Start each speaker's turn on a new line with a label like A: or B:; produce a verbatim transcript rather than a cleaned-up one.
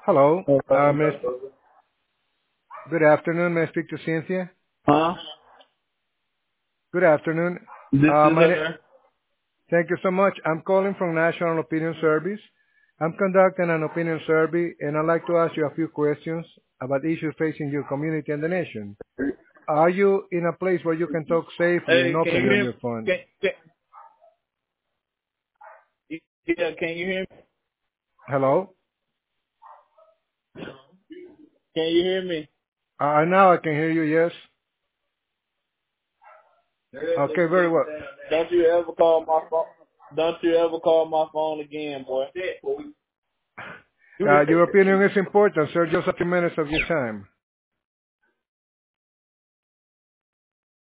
A: Hello. Uh, Miss.
B: Huh?
A: Good afternoon. May I speak to Cynthia? Good afternoon.
B: This
A: Uh,
B: is
A: my na-
B: her.
A: Thank you so much. I'm calling from National Opinion Service. I'm conducting an opinion survey, and I'd like to ask you a few questions about issues facing your community and the nation. Are you in a place where you can talk safely and
B: Hey, can you
A: openly on
B: hear me?
A: your phone?
B: Can, can, yeah, can you hear me?
A: Hello?
B: Can you hear me?
A: Uh, now I can hear you, yes? Okay, very well.
B: Don't you ever call my phone. Don't you ever call my phone again, boy.
A: Uh, your opinion is important, sir. Just a few minutes of your time.